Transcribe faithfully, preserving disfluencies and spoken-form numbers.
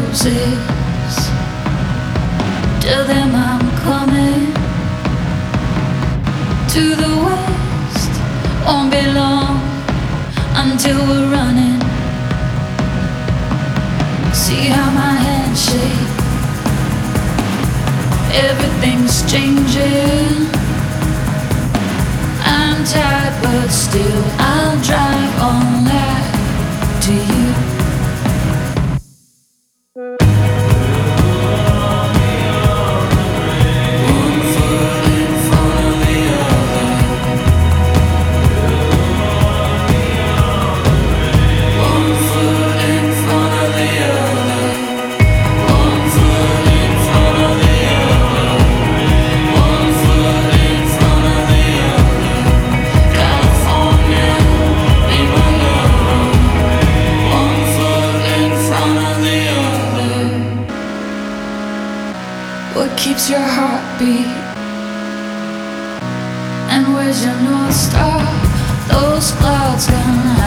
roses. Tell them I'm coming to the west. Won't be long until we're running. See how my hands shake. Everything's changing. I'm tired, but still I'll drive all night to you. What keeps your heartbeat? And where's your North Star? Those clouds gonna